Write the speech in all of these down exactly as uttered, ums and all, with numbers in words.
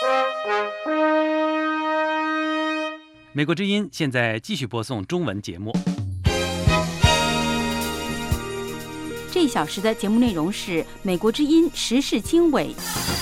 美国之音现在继续播送中文节目。 这一小时的节目内容是美国之音时事经纬。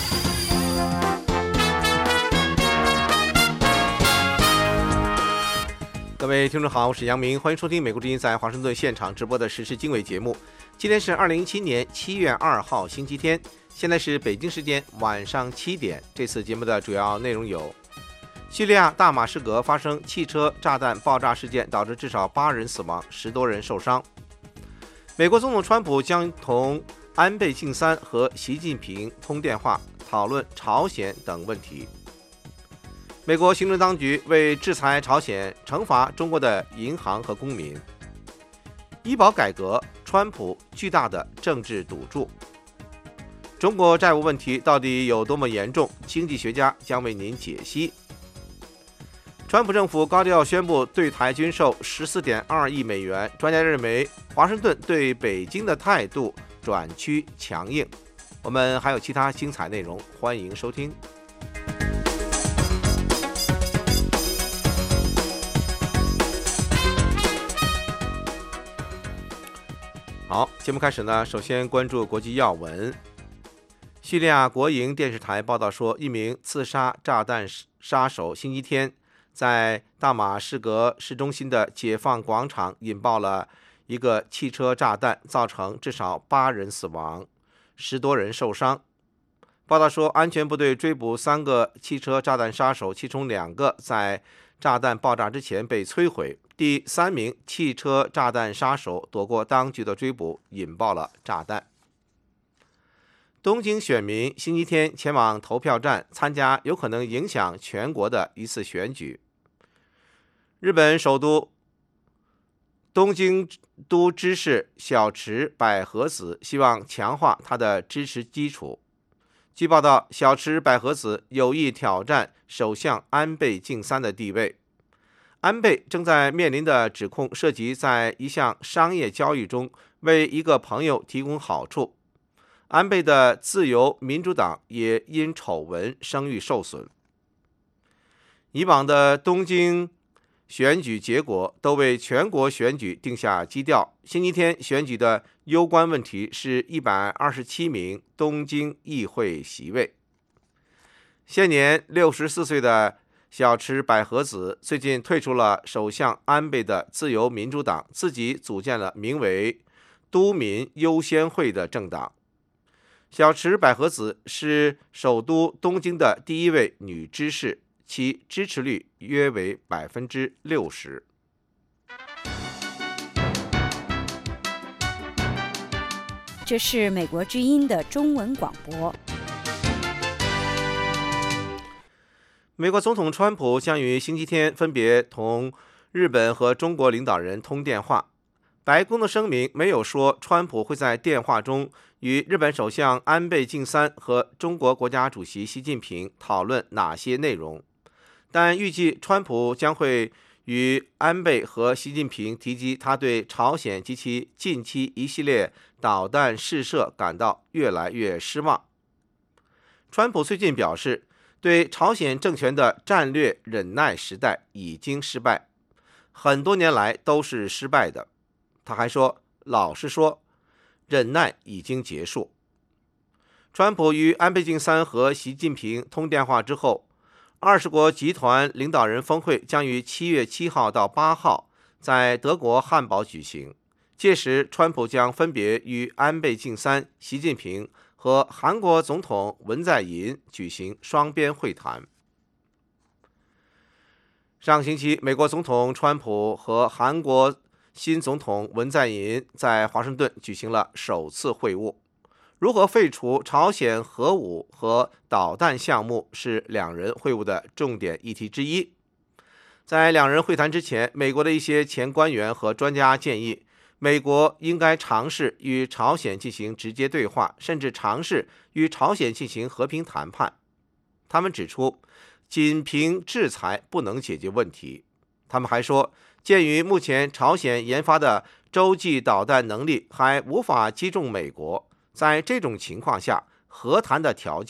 各位听众好，我是杨明，欢迎收听美国之音在华盛顿现场直播的时事经纬节目。今天是二零一七年七月二号星期天，现在是北京时间晚上七点。这次节目的主要内容有：叙利亚大马士革发生汽车炸弹爆炸事件，导致至少八人死亡，十多人受伤。美国总统川普将同安倍晋三和习近平通电话，讨论朝鲜等问题。美国行政当局为制裁朝鲜，惩罚中国的银行和公民。医保改革，川普巨大的政治赌注。中国债务问题到底有多么严重？经济学家将为您解析。川普政府高调宣布对台军售 十四点二亿美元，专家认为华盛顿对北京的态度转趋强硬。我们还有其他精彩内容，欢迎收听。好，节目开始呢，首先关注国际要闻。叙利亚国营电视台报道说，一名刺杀炸弹杀手星期天在大马士革市中心的解放广场引爆了一个汽车炸弹，造成至少八人死亡，十多人受伤。报道说，安全部队追捕三个汽车炸弹杀手，其中两个在炸弹爆炸之前被摧毁。第三名汽车炸弹杀手躲过当局的追捕，引爆了炸弹。东京选民星期天前往投票站参加有可能影响全国的一次选举。日本首都东京都知事小池百合子希望强化他的支持基础。据报道，小池百合子有意挑战首相安倍晋三的地位。安倍正在面临的指控涉及在一项商业交易中为一个朋友提供好处。安倍的自由民主党也因丑闻声誉受损。以往的东京选举结果都为全国选举定下基调。星期天选举的攸关问题是一百二十七名东京议会席位。现年六十四岁的小池百合子最近退出了首相安倍的自由民主党，自己组建了名为都民优先会的政党。小池百合子是首都东京的第一位女知事，其支持率约为百分之六十。 这是美国之音的中文广播。 美国总统川普将于星期天分别同日本和中国领导人通电话。白宫的声明没有说川普会在电话中与日本首相安倍晋三和中国国家主席习近平讨论哪些内容，但预计川普将会与安倍和习近平提及他对朝鲜及其近期一系列导弹试射感到越来越失望。川普最近表示，对朝鲜政权的战略忍耐时代已经失败，很多年来都是失败的。他还说，老实说，忍耐已经结束。川普与安倍晋三和习近平通电话之后，二十国集团领导人峰会将于七月七号到八号在德国汉堡举行。届时，川普将分别与安倍晋三、习近平和韩国总统文在寅举行双边会谈。上星期，美国总统川普和韩国新总统文在寅在华盛顿举行了首次会晤。如何废除朝鲜核武和导弹项目是两人会晤的重点议题之一。在两人会谈之前，美国的一些前官员和专家建议，美国应该尝试与朝鲜进行直接对话，甚至尝试与朝鲜进行和平谈判。他们指出，仅凭制裁不能解决问题。他们还说，鉴于目前朝鲜研发的洲际导弹能力还无法击中美国，在这种情况下，和谈的条件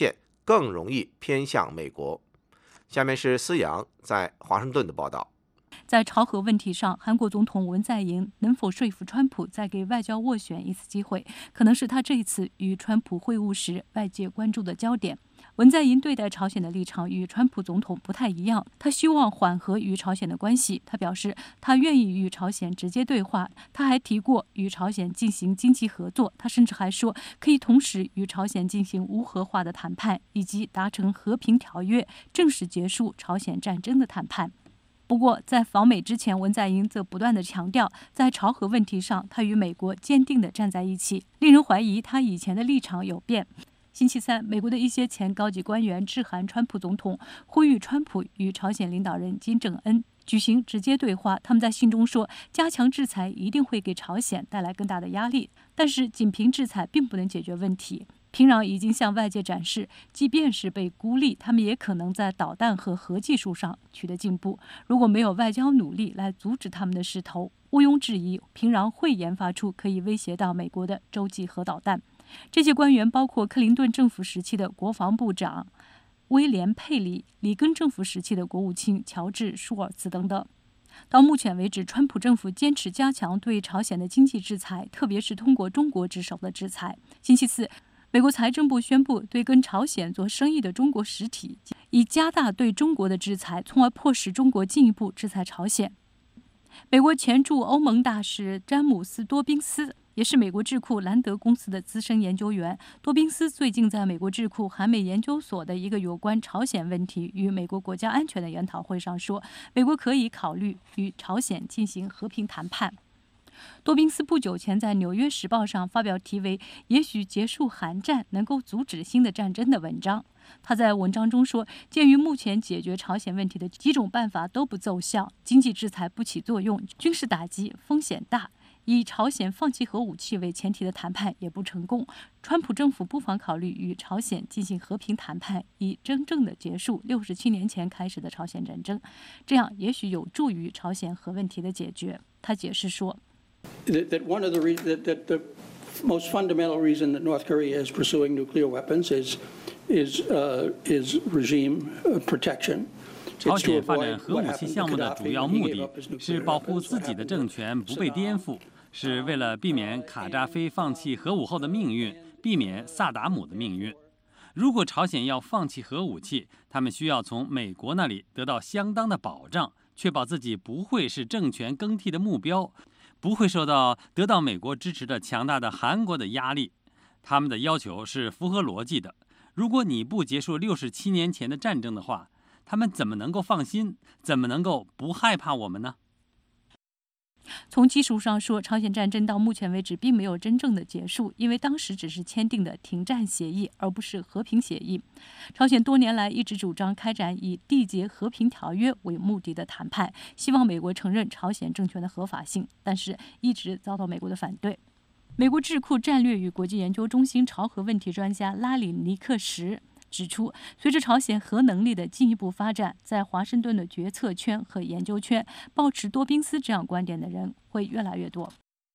更容易偏向美国。下面是思阳在华盛顿的报道。 在朝核问题上，韩国总统文在寅能否说服川普再给外交斡旋一次机会，可能是他这一次与川普会晤时外界关注的焦点。文在寅对待朝鲜的立场与川普总统不太一样，他希望缓和与朝鲜的关系。他表示，他愿意与朝鲜直接对话。他还提过与朝鲜进行经济合作，他甚至还说可以同时与朝鲜进行无核化的谈判，以及达成和平条约，正式结束朝鲜战争的谈判。不过，在访美之前，文在寅则不断地强调，在朝核问题上，他与美国坚定地站在一起，令人怀疑他以前的立场有变。星期三，美国的一些前高级官员致函川普总统，呼吁川普与朝鲜领导人金正恩举行直接对话。他们在信中说，加强制裁一定会给朝鲜带来更大的压力，但是仅凭制裁并不能解决问题。平壤已经向外界展示，即便是被孤立，他们也可能在导弹和核技术上取得进步。如果没有外交努力来阻止他们的势头，毋庸置疑，平壤会研发出可以威胁到美国的洲际核导弹。这些官员包括克林顿政府时期的国防部长威廉·佩里、里根政府时期的国务卿乔治·舒尔茨等等。到目前为止，川普政府坚持加强对朝鲜的经济制裁，特别是通过中国之手的制裁。星期四，美国财政部宣布，对跟朝鲜做生意的中国实体，以加大对中国的制裁，从而迫使中国进一步制裁朝鲜。美国前驻欧盟大使詹姆斯·多宾斯也是美国智库兰德公司的资深研究员。多宾斯最近在美国智库韩美研究所的一个有关朝鲜问题与美国国家安全的研讨会上说，美国可以考虑与朝鲜进行和平谈判。多宾斯不久前在《纽约时报》上发表题为《也许结束韩战能够阻止新的战争》的文章。他在文章中说，鉴于目前解决朝鲜问题的几种办法都不奏效，经济制裁不起作用，军事打击风险大，以朝鲜放弃核武器为前提的谈判也不成功，川普政府不妨考虑与朝鲜进行和平谈判，以真正的结束六十七年前开始的朝鲜战争，这样也许有助于朝鲜核问题的解决。他解释说， That, that one of the re- that, that the most fundamental reason that North Korea is pursuing nuclear weapons is is uh, is regime protection. 朝鲜发展核武器项目的主要目的是保护自己的政权不被颠覆，是为了避免卡扎菲放弃核武后的命运，避免萨达姆的命运。如果朝鲜要放弃核武器，他们需要从美国那里得到相当的保障，确保自己不会是政权更替的目标，不会受到得到美国支持的强大的韩国的压力。他们的要求是符合逻辑的。如果你不结束六十七年前的战争的话，他们怎么能够放心？怎么能够不害怕我们呢？ 从技术上说，朝鲜战争到目前为止并没有真正的结束，因为当时只是签订的停战协议，而不是和平协议。朝鲜多年来一直主张开展以缔结和平条约为目的的谈判，希望美国承认朝鲜政权的合法性，但是一直遭到美国的反对。美国智库战略与国际研究中心朝核问题专家拉里·尼克什指出，随着朝鲜核能力的进一步发展，在华盛顿的决策圈和研究圈，抱持多宾斯这样观点的人会越来越多。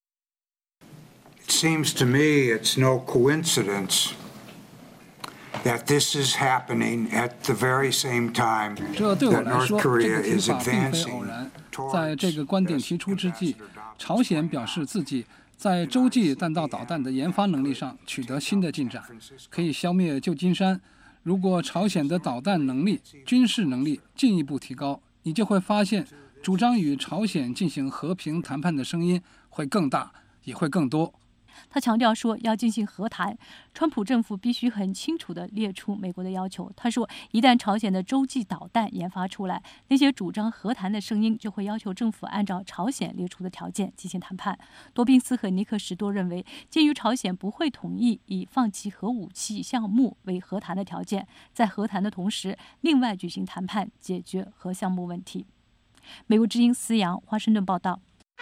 It seems to me it's no coincidence that this is happening at the very same time 这对我 that 来 North 说，这 Korea 个 is 听法并非偶 advancing 然。在这个观点提出之际，朝鲜表示自己在洲际弹道导弹的研发能力上取得新的进展，可以消灭旧金山。如果朝鲜的导弹能力、军事能力进一步提高，你就会发现，主张与朝鲜进行和平谈判的声音会更大，也会更多。 他强调说，要进行和谈，川普政府必须很清楚地列出美国的要求。他说，一旦朝鲜的洲际导弹研发出来，那些主张和谈的声音就会要求政府按照朝鲜列出的条件进行谈判。多宾斯和尼克什都认为，鉴于朝鲜不会同意以放弃核武器项目为和谈的条件，在和谈的同时，另外举行谈判解决核项目问题。美国之音思阳，华盛顿报道。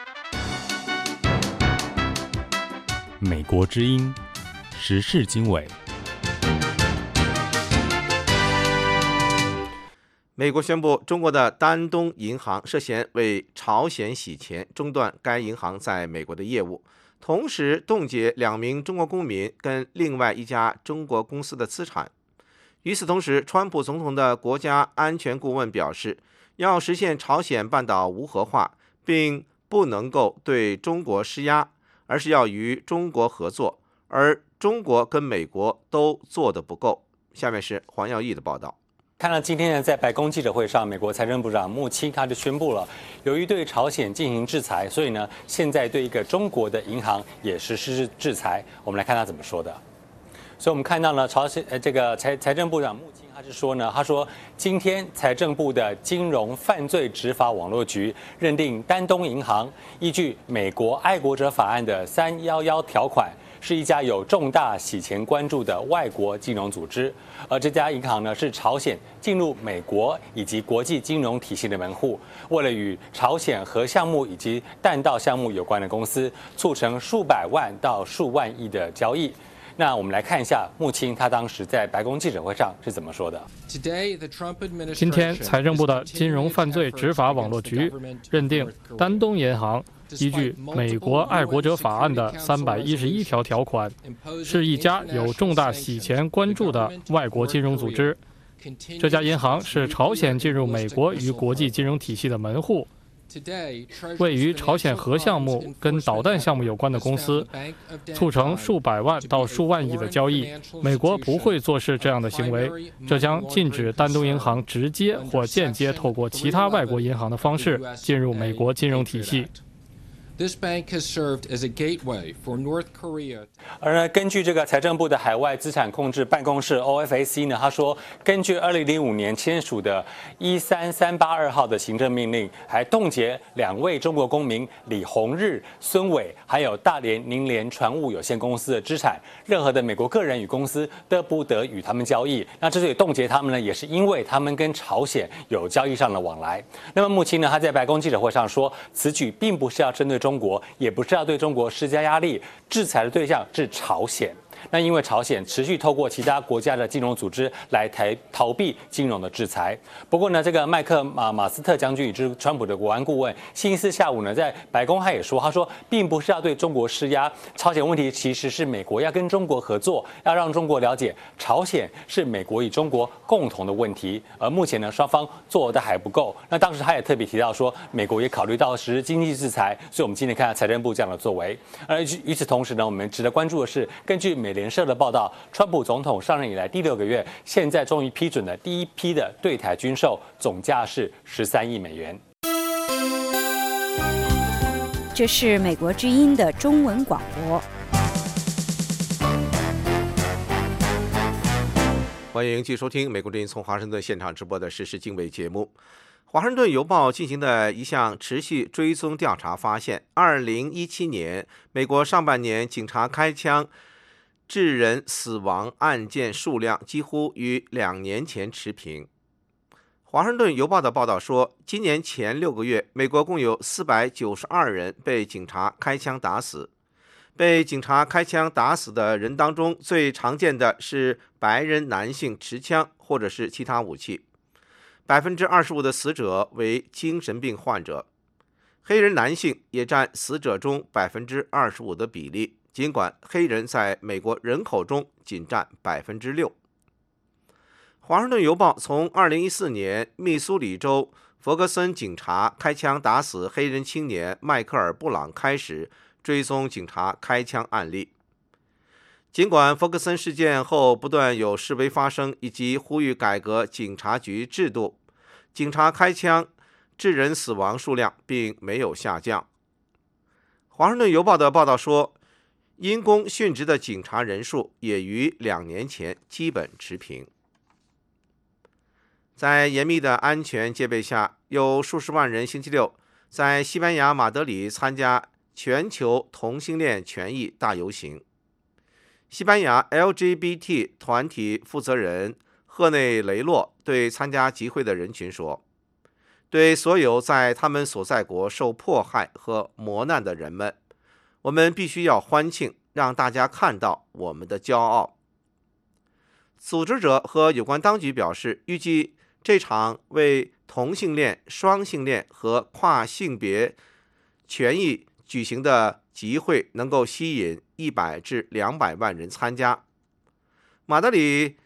美国之音时事经纬。 美国宣布，中国的丹东银行涉嫌为朝鲜洗钱，中断该银行在美国的业务，同时冻结两名中国公民跟另外一家中国公司的资产。 与此同时，川普总统的国家安全顾问表示，要实现朝鲜半岛无核化，并不能够对中国施压，而是要与中国合作，而中国跟美国都做得不够。下面是黄耀义的报道。 看到今天呢，在白宫记者会上，美国财政部长穆钦他就宣布了，由于对朝鲜进行制裁，所以呢，现在对一个中国的银行也实施制裁。我们来看他怎么说的。所以我们看到呢，朝鲜呃这个财财政部长穆钦他是说呢，他说今天财政部的金融犯罪执法网络局认定丹东银行依据美国爱国者法案的三一一条款，是一家有重大洗钱关注的外国金融组织，而这家银行呢是朝鲜进入美国以及国际金融体系的门户，为了与朝鲜核项目以及弹道项目有关的公司促成数百万到数万亿的交易。那我们来看一下穆钦他当时在白宫记者会上是怎么说的。 今天，财政部的金融犯罪执法网络局认定丹东银行依据美国爱国者法案的三百一十一条条款，是一家有重大洗钱关注的外国金融组织。这家银行是朝鲜进入美国与国际金融体系的门户。为与朝鲜核项目跟导弹项目有关的公司促成数百万到数万亿的交易，美国不会坐视这样的行为，这将禁止丹东银行直接或间接透过其他外国银行的方式进入美国金融体系。 This bank has served as a gateway for North Korea. 而呢，根据这个财政部的海外资产控制办公室 O F A C 呢，他说，根据二零零五年签署的一三三八二号的行政命令，还冻结两位中国公民李洪日、孙伟，还有大连宁联船务有限公司的资产，任何的美国个人与公司都不得与他们交易。那之所以冻结他们呢，也是因为他们跟朝鲜有交易上的往来。那么穆钦呢，他在白宫记者会上说，此举并不是要针对中国，也不是要对中国施加压力，制裁的对象是朝鲜。那因为朝鲜持续透过其他国家的金融组织来台逃避金融的制裁。不过呢，这个麦克马马斯特将军，也就是川普的国安顾问，星期四下午呢，在白宫他也说，他说并不是要对中国施压，朝鲜问题其实是美国要跟中国合作，要让中国了解朝鲜是美国与中国共同的问题。而目前呢，双方做的还不够。那当时他也特别提到说，美国也考虑到实施经济制裁，所以我们今天看到财政部这样的作为。而与此同时呢，我们值得关注的是，根据美联社的报道，川普总统上任以来第六个月，现在终于批准了第一批的对台军售，总价是十三亿美元。 这是美国之音的中文广播。 欢迎继续收听美国之音从华盛顿现场直播的时事经纬节目。华盛顿邮报进行的一项持续追踪调查发现，二零一七年美国上半年警察开枪致人死亡案件数量几乎与两年前持平。华盛顿邮报的报道说，今年前六个月，美国共有四百九十二人被警察开枪打死。被警察开枪打死的人当中，最常见的是白人男性持枪或者是其他武器。百分之二十五的死者为精神病患者，黑人男性也占死者中百分之二十五的比例。尽管黑人在美国人口中仅占百分之六。华盛顿邮报从二零一四年密苏里州弗格森警察开枪打死黑人青年迈克尔·布朗开始追踪警察开枪案例。尽管弗格森事件后不断有示威发生，以及呼吁改革警察局制度，警察开枪致人死亡数量并没有下降。华盛顿邮报的报道说，因公殉职的警察人数也与两年前基本持平。在严密的安全戒备下，有数十万人星期六在西班牙马德里参加全球同性恋权益大游行。西班牙 L G B T 团体负责人赫内雷洛对参加集会的人群说，对所有在他们所在国受迫害和磨难的人们，我们必须要欢庆，让大家看到我们的骄傲。组织者和有关当局表示，预计这场为同性恋、双性恋和跨性别权益举行的集会能够吸引一百至两百万人参加。马德里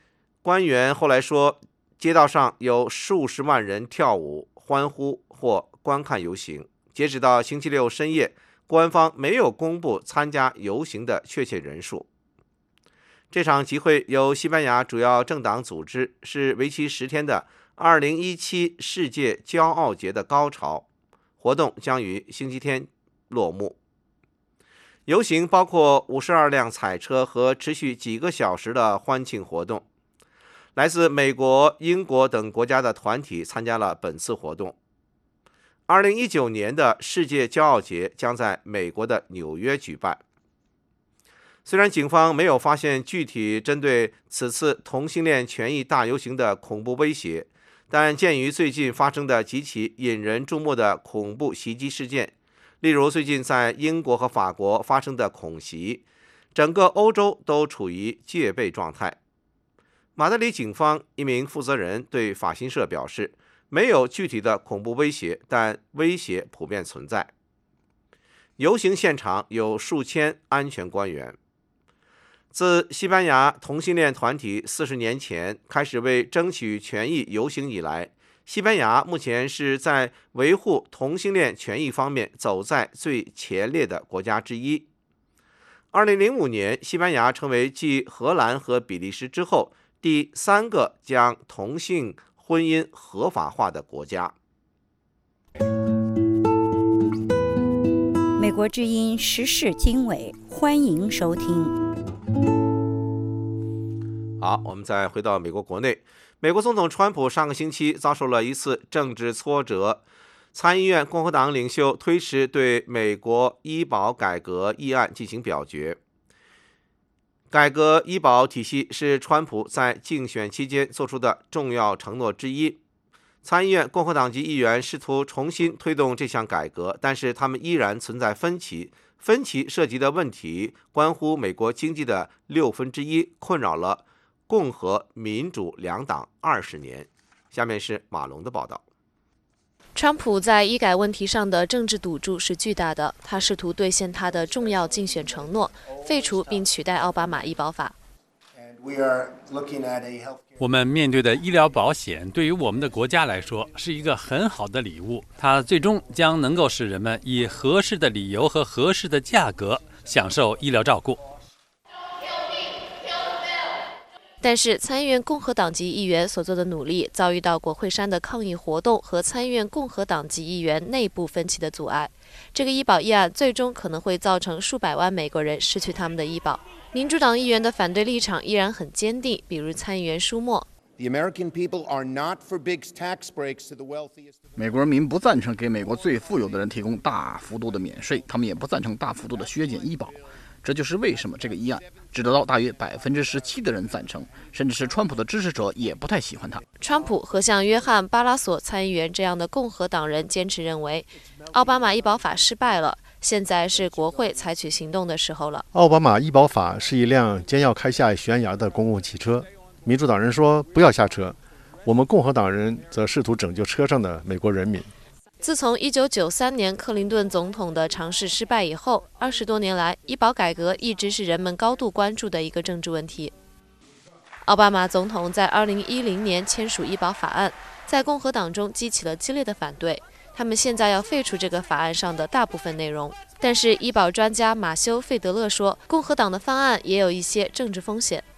官员后来说，街道上有数十万人跳舞、欢呼或观看游行。截止到星期六深夜，官方没有公布参加游行的确切人数。这场集会由西班牙主要政党组织，是为期十天的二零一七世界骄傲节的高潮，活动将于星期天落幕。游行包括五十二辆彩车和持续几个小时的欢庆活动。来自美国、英国等国家的团体参加了本次活动。二零一九年的世界骄傲节将在美国的纽约举办。虽然警方没有发现具体针对此次同性恋权益大游行的恐怖威胁，但鉴于最近发生的极其引人注目的恐怖袭击事件，例如最近在英国和法国发生的恐袭，整个欧洲都处于戒备状态。马德里警方一名负责人对法新社表示，没有具体的恐怖威胁，但威胁普遍存在。游行现场有数千安全官员。自西班牙同性恋团体四十年前开始为争取权益游行以来，西班牙目前是在维护同性恋权益方面走在最前列的国家之一。二零零五年，西班牙成为继荷兰和比利时之后第三个将同性婚姻合法化的国家。 美国之音时事经纬，欢迎收听。 好，我们再回到美国国内。美国总统川普上个星期遭受了一次政治挫折，参议院共和党领袖推迟对美国医保改革议案进行表决。改革医保体系是川普在竞选期间做出的重要承诺之一。参议院共和党籍议员试图重新推动这项改革，但是他们依然存在分歧。分歧涉及的问题关乎美国经济的六分之一，困扰了共和民主两党二十年。下面是马龙的报道。 川普在医改问题上的政治赌注是巨大的，他试图兑现他的重要竞选承诺，废除并取代奥巴马医保法。 我们面对的医疗保险对于我们的国家来说是一个很好的礼物，它最终将能够使人们以合适的理由和合适的价格享受医疗照顾。 但是参议院共和党籍议员所做的努力遭遇到国会山的抗议活动和参议院共和党籍议员内部分歧的阻碍。这个医保议案最终可能会造成数百万美国人失去他们的医保。民主党议员的反对立场依然很坚定，比如参议员舒默。 美国人民不赞成给美国最富有的人提供大幅度的免税，他们也不赞成大幅度的削减医保。这就是为什么这个议案只得到大约百分之十七的人赞成，甚至是川普的支持者也不太喜欢他。 川普和像约翰·巴拉索参议员这样的共和党人坚持认为，奥巴马医保法失败了，现在是国会采取行动的时候了。 奥巴马医保法是一辆将要开下悬崖的公共汽车，民主党人说不要下车，我们共和党人则试图拯救车上的美国人民。 自从一九九三年克林顿总统的尝试失败以后，二十多年来，医保改革一直是人们高度关注的一个政治问题。奥巴马总统在二零一零年签署医保法案，在共和党中激起了激烈的反对，他们现在要废除这个法案上的大部分内容。但是医保专家马修·费德勒说，共和党的方案也有一些政治风险。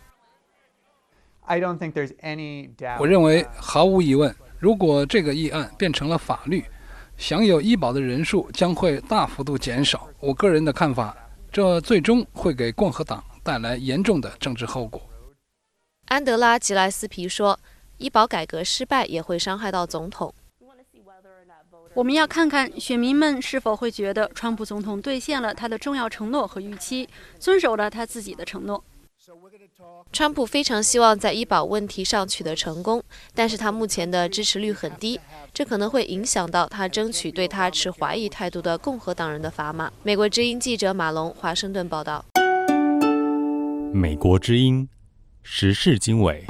我认为毫无疑问，如果这个议案变成了法律，享有医保的人数将会大幅度减少。我个人的看法，这最终会给共和党带来严重的政治后果。 安德拉·吉莱斯皮说，医保改革失败也会伤害到总统。 我们要看看选民们是否会觉得川普总统兑现了他的重要承诺和预期，遵守了他自己的承诺。 川普非常希望在医保问题上取得成功，但是他目前的支持率很低，这可能会影响到他争取对他持怀疑态度的共和党人的砝码。美国之音记者马龙，华盛顿报道。 美国之音时事经纬。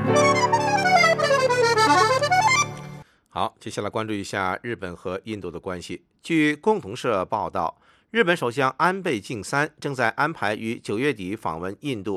好，接下来关注一下日本和印度的关系。据共同社报道，日本首相安倍晋三正在安排于九月底访问印度，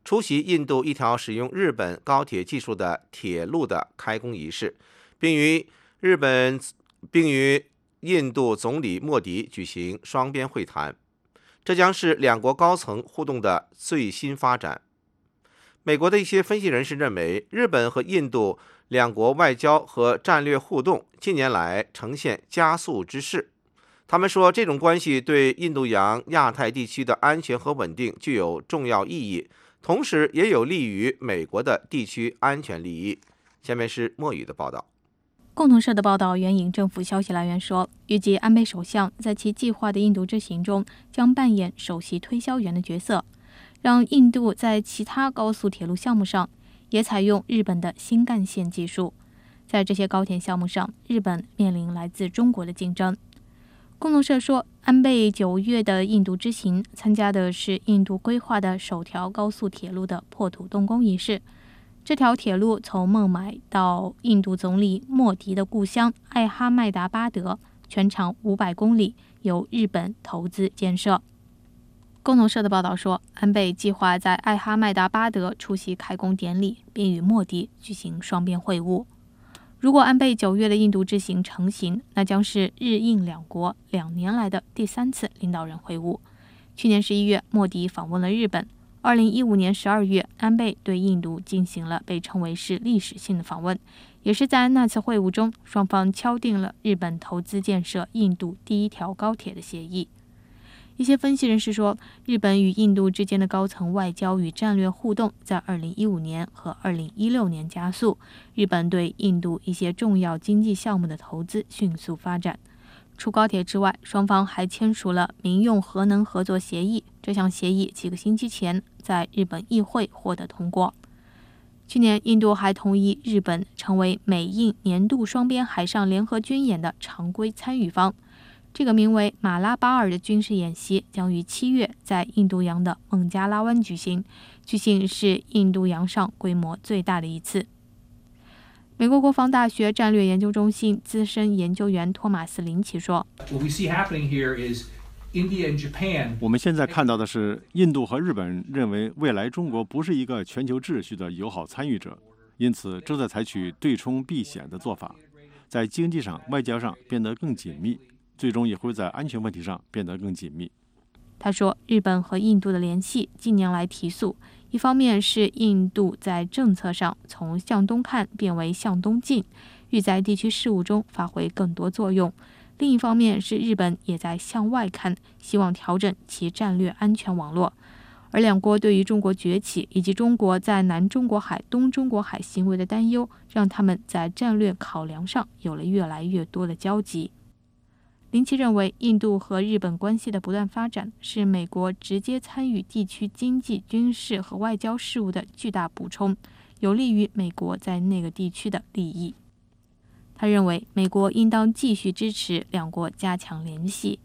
出席印度一条使用日本高铁技术的铁路的开工仪式，并与日本并与印度总理莫迪举行双边会谈。这将是两国高层互动的最新发展。美国的一些分析人士认为，日本和印度两国外交和战略互动近年来呈现加速之势。他们说，这种关系对印度洋、亚太地区的安全和稳定具有重要意义，同时也有利于美国的地区安全利益。下面是莫宇的报道。 共同社的报道援引政府消息来源说，预计安倍首相在其计划的印度之行中将扮演首席推销员的角色，让印度在其他高速铁路项目上也采用日本的新干线技术。在这些高铁项目上，日本面临来自中国的竞争。共同社说，安倍九月的印度之行参加的是印度规划的首条高速铁路的破土动工仪式。这条铁路从孟买到印度总理莫迪的故乡艾哈迈达巴德，全长五百公里，由日本投资建设。共同社的报道说，安倍计划在艾哈迈达巴德出席开工典礼，并与莫迪举行双边会晤。如果安倍九月的印度之行成行，那将是日印两国两年来的第三次领导人会晤。去年十一月，莫迪访问了日本。二零一五年十二月，安倍对印度进行了被称为是历史性的访问，也是在那次会晤中，双方敲定了日本投资建设印度第一条高铁的协议。一些分析人士说，日本与印度之间的高层外交与战略互动在二零一五年和二零一六年加速，日本对印度一些重要经济项目的投资迅速发展。除高铁之外，双方还签署了民用核能合作协议。这项协议几个星期前在日本议会获得通过。去年，印度还同意日本成为美印年度双边海上联合军演的常规参与方。这个名为马拉巴尔的军事演习将于七月在印度洋的孟加拉湾举行，据信是印度洋上规模最大的一次。美国国防大学战略研究中心资深研究员托马斯·林奇说， 我们现在看到的是，印度和日本认为未来中国不是一个全球秩序的友好参与者，因此正在采取对冲避险的做法，在经济上、外交上变得更紧密，最终也会在安全问题上变得更紧密。 他说，日本和印度的联系近年来提速，一方面是印度在政策上从向东看变为向东进，欲在地区事务中发挥更多作用；另一方面是日本也在向外看，希望调整其战略安全网络。而两国对于中国崛起以及中国在南中国海、东中国海行为的担忧，让他们在战略考量上有了越来越多的交集。林奇认为，印度和日本关系的不断发展是美国直接参与地区经济、军事和外交事务的巨大补充，有利于美国在那个地区的利益。他认为，美国应当继续支持两国加强联系。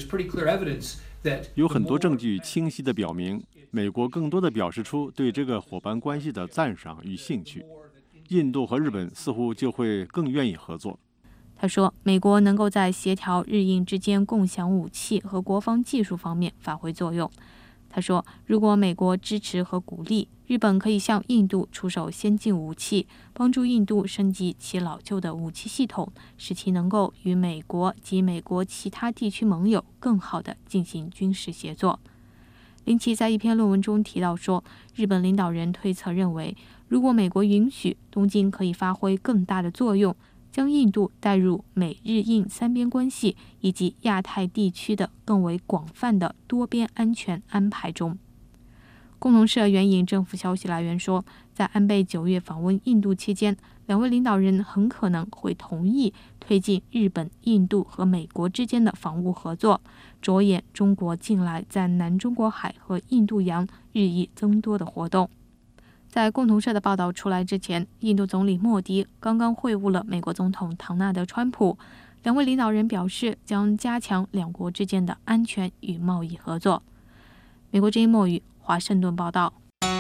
有很多证据清晰地表明，美国更多地表示出对这个伙伴关系的赞赏与兴趣，印度和日本似乎就会更愿意合作。 他说，美国能够在协调日印之间共享武器和国防技术方面发挥作用。他说，如果美国支持和鼓励，日本可以向印度出售先进武器，帮助印度升级其老旧的武器系统，使其能够与美国及美国其他地区盟友更好地进行军事协作。林奇在一篇论文中提到说，日本领导人推测认为，如果美国允许，东京可以发挥更大的作用，将印度带入美日印三边关系以及亚太地区的更为广泛的多边安全安排中。共同社援引政府消息来源说，在安倍九月访问印度期间，两位领导人很可能会同意推进日本、印度和美国之间的防务合作，着眼中国近来在南中国海和印度洋日益增多的活动。在共同社的报道出来之前，印度总理莫迪刚刚会晤了美国总统唐纳德·川普，两位领导人表示将加强两国之间的安全与贸易合作。美国之音墨语华盛顿报道。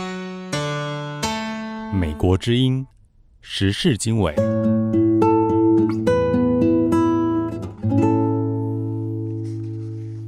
美国之音时事经纬。 欢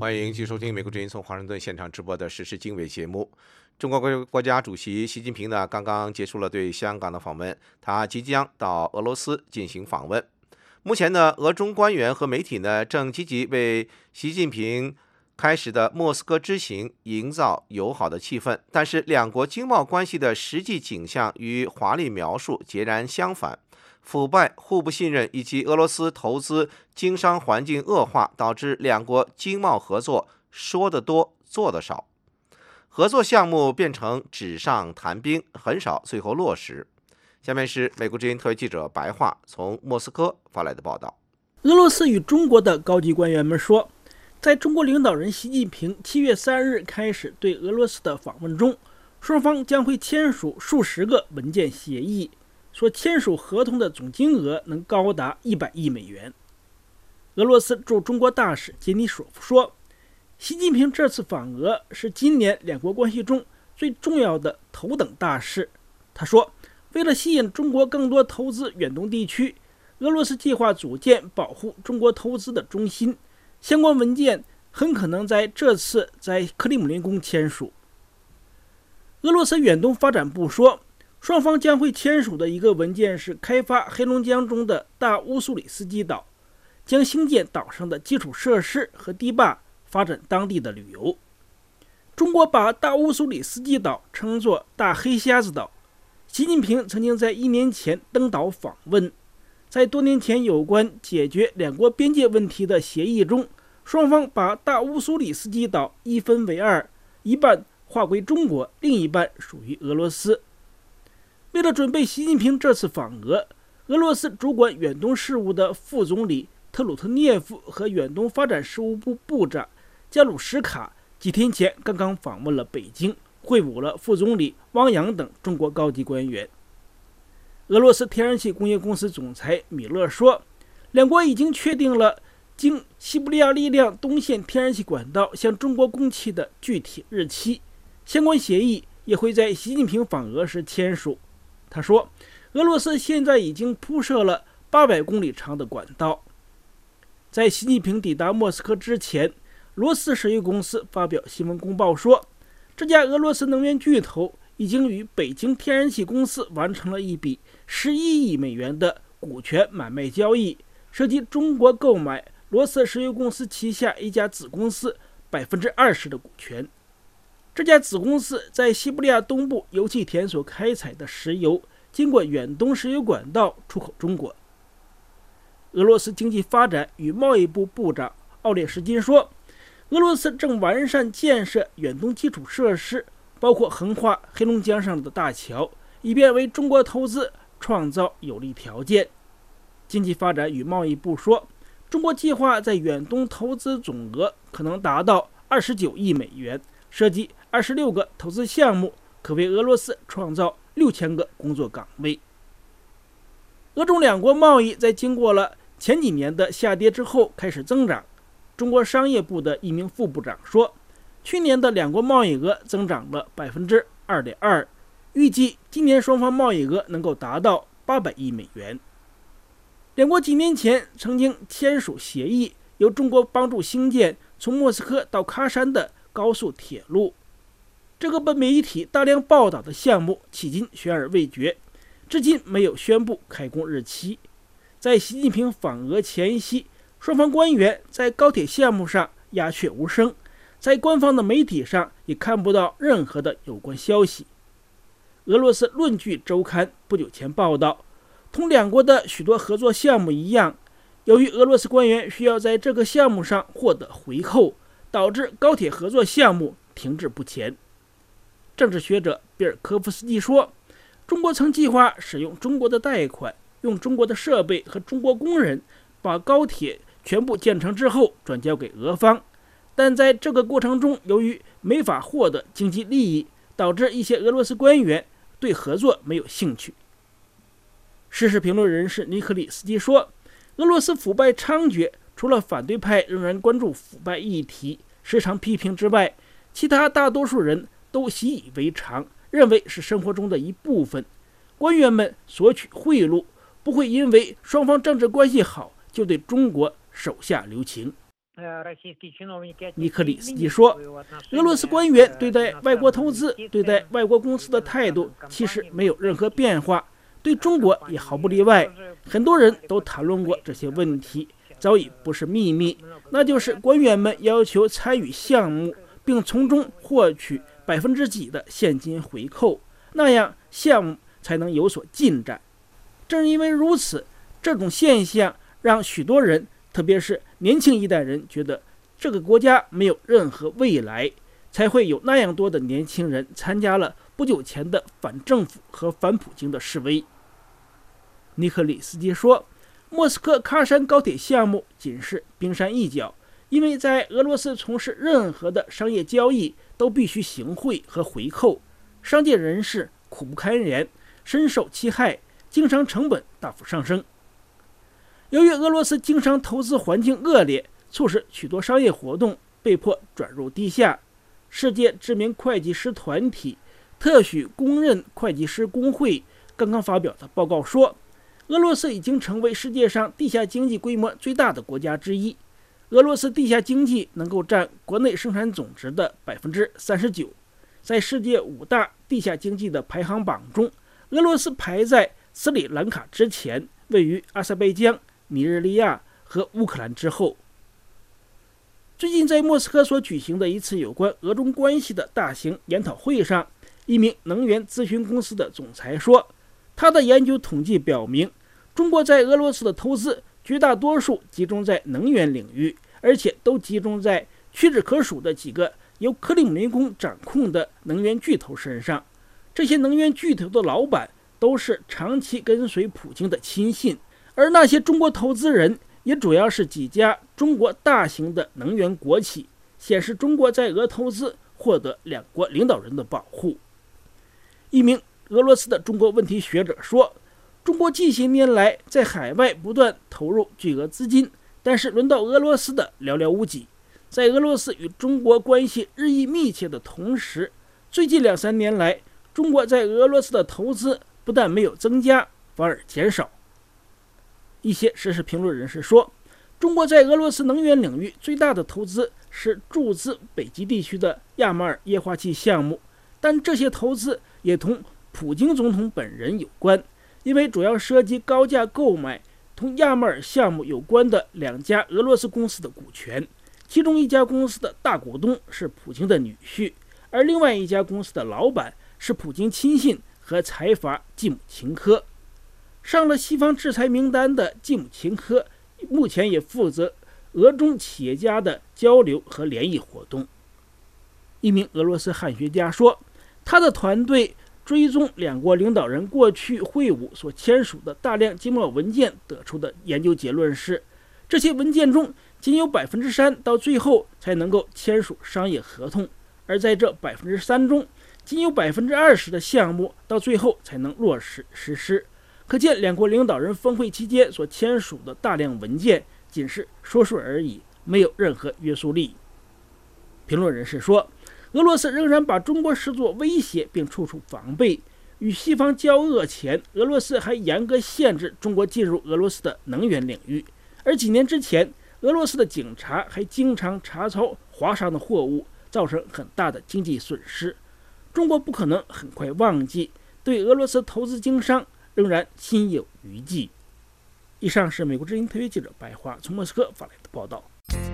欢迎继续收听美国之音从华盛顿现场直播的时事经纬节目。中国国国家主席习近平呢，刚刚结束了对香港的访问，他即将到俄罗斯进行访问。目前呢，俄中官员和媒体呢，正积极为习近平开始的莫斯科之行营造友好的气氛，但是两国经贸关系的实际景象与华丽描述截然相反。腐败、互不信任以及俄罗斯投资经商环境恶化，导致两国经贸合作说得多做得少，合作项目变成纸上谈兵，很少最后落实。下面是美国之音特约记者白桦从莫斯科发来的报道。 俄罗斯与中国的高级官员们说，在中国领导人习近平七月三日开始对俄罗斯的访问中，双方将会签署数十个文件协议，所签署合同的总金额能高达一百亿美元。俄罗斯驻中国大使杰尼索夫说，习近平这次访俄是今年两国关系中最重要的头等大事。他说，为了吸引中国更多投资远东地区，俄罗斯计划组建保护中国投资的中心，相关文件很可能在这次在克里姆林宫签署。俄罗斯远东发展部说，双方将会签署的一个文件是开发黑龙江中的大乌苏里斯基岛，将兴建岛上的基础设施和堤坝，发展当地的旅游。中国把大乌苏里斯基岛称作大黑瞎子岛。习近平曾经在一年前登岛访问，在多年前有关解决两国边界问题的协议中，双方把大乌苏里斯基岛一分为二，一半划归中国，另一半属于俄罗斯。为了准备习近平这次访俄，俄罗斯主管远东事务的副总理特鲁特涅夫和远东发展事务部部长加鲁什卡几天前刚刚访问了北京，会晤了副总理汪洋等中国高级官员。俄罗斯天然气工业公司总裁米勒说，两国已经确定了经西伯利亚力量东线天然气管道向中国供气的具体日期，相关协议也会在习近平访俄时签署。他说，俄罗斯现在已经铺设了八百公里长的管道。在习近平抵达莫斯科之前，罗斯石油公司发表新闻公报说，这家俄罗斯能源巨头已经与北京天然气公司完成了一笔十一亿美元的股权买卖交易，涉及中国购买罗斯石油公司旗下一家子公司百分之二十的股权。这家子公司在西伯利亚东部油气田所开采的石油，经过远东石油管道出口中国。俄罗斯经济发展与贸易部部长奥列什金说，俄罗斯正完善建设远东基础设施，包括横跨黑龙江上的大桥，以便为中国投资创造有利条件。经济发展与贸易部说，中国计划在远东投资总额可能达到二十九亿美元，涉及二十六个投资项目，可为俄罗斯创造六千个工作岗位。俄中两国贸易在经过了前几年的下跌之后开始增长。中国商业部的一名副部长说，去年的两国贸易额增长了 百分之二点二， 预计今年双方贸易额能够达到八百亿美元。两国几年前曾经签署协议，由中国帮助兴建从莫斯科到喀山的高速铁路。这个被媒体大量报道的项目迄今悬而未决，至今没有宣布开工日期。在习近平访俄前夕，双方官员在高铁项目上鸦雀无声，在官方的媒体上也看不到任何的有关消息。俄罗斯论据周刊不久前报道，同两国的许多合作项目一样，由于俄罗斯官员需要在这个项目上获得回扣，导致高铁合作项目停滞不前。政治学者比尔科夫斯基说，中国曾计划使用中国的贷款，用中国的设备和中国工人把高铁全部建成之后转交给俄方，但在这个过程中，由于没法获得经济利益，导致一些俄罗斯官员对合作没有兴趣。时事评论人士尼克里斯基说，俄罗斯腐败猖獗，除了反对派仍然关注腐败议题，时常批评之外，其他大多数人都习以为常，认为是生活中的一部分。官员们索取贿赂，不会因为双方政治关系好就对中国手下留情。 尼克里斯基说，俄罗斯官员对待外国投资、对待外国公司的态度其实没有任何变化，对中国也毫不例外。很多人都谈论过这些问题，早已不是秘密，那就是官员们要求参与项目，并从中获取百分之几的现金回扣，那样项目才能有所进展。正因为如此，这种现象让许多人，特别是年轻一代人觉得这个国家没有任何未来，才会有那样多的年轻人参加了不久前的反政府和反普京的示威。尼克里斯基说，莫斯科喀山高铁项目仅是冰山一角，因为在俄罗斯从事任何的商业交易都必须行贿和回扣，商界人士苦不堪言，深受其害，经商成本大幅上升。由于俄罗斯经商投资环境恶劣，促使许多商业活动被迫转入地下。世界知名会计师团体特许公认会计师工会刚刚发表的报告说，俄罗斯已经成为世界上地下经济规模最大的国家之一。俄罗斯地下经济能够占国内生产总值的 百分之三十九， 在世界五大地下经济的排行榜中，俄罗斯排在斯里兰卡之前，位于阿塞拜疆、尼日利亚和乌克兰之后。最近在莫斯科所举行的一次有关俄中关系的大型研讨会上，一名能源咨询公司的总裁说，他的研究统计表明，中国在俄罗斯的投资绝大多数集中在能源领域，而且都集中在屈指可数的几个由克里姆林宫掌控的能源巨头身上。这些能源巨头的老板都是长期跟随普京的亲信，而那些中国投资人也主要是几家中国大型的能源国企，显示中国在俄投资获得两国领导人的保护。一名俄罗斯的中国问题学者说，中国近些年来在海外不断投入巨额资金，但是轮到俄罗斯的寥寥无几。在俄罗斯与中国关系日益密切的同时，最近两三年来，中国在俄罗斯的投资不但没有增加，反而减少。一些时事评论人士说，中国在俄罗斯能源领域最大的投资是注资北极地区的亚马尔液化气项目，但这些投资也同普京总统本人有关，因为主要涉及高价购买同亚马尔项目有关的两家俄罗斯公司的股权，其中一家公司的大股东是普京的女婿，而另外一家公司的老板是普京亲信和财阀季姆琴科。上了西方制裁名单的季姆琴科目前也负责俄中企业家的交流和联谊活动。一名俄罗斯汉学家说，他的团队追踪两国领导人过去会晤所签署的大量经贸文件得出的研究结论是，这些文件中仅有百分之三到最后才能够签署商业合同，而在这百分之三中，仅有百分之二十的项目到最后才能落实实施。可见，两国领导人峰会期间所签署的大量文件仅是说说而已，没有任何约束力。评论人士说，俄罗斯仍然把中国视作威胁，并处处防备。与西方交恶前，俄罗斯还严格限制中国进入俄罗斯的能源领域，而几年之前，俄罗斯的警察还经常查抄华商的货物，造成很大的经济损失。中国不可能很快忘记，对俄罗斯投资经商仍然心有余悸。以上是美国之音特约记者白华从莫斯科发来的报道。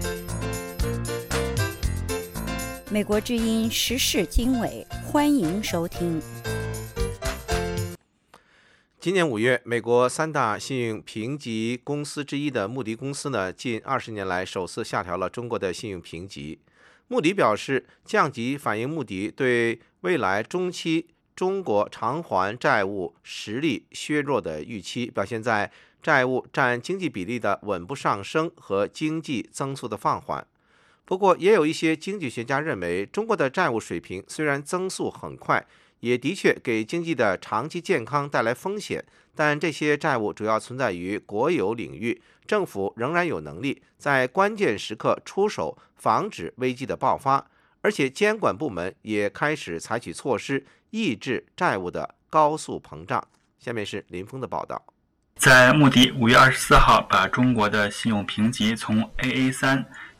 美国之音时事经纬，欢迎收听。 今年五月，美国三大信用评级公司之一的穆迪公司呢，近二十年来首次下调了中国的信用评级。穆迪表示，降级反映穆迪对未来中期中国偿还债务实力削弱的预期，表现在债务占经济比例的稳步上升和经济增速的放缓。不过，也有一些经济学家认为，中国的债务水平虽然增速很快，也的确给经济的长期健康带来风险，但这些债务主要存在于国有领域，政府仍然有能力在关键时刻出手，防止危机的爆发，而且监管部门也开始采取措施抑制债务的高速膨胀。下面是林峰的报道。 在穆迪五月二十四号把中国的信用评级从 A A 三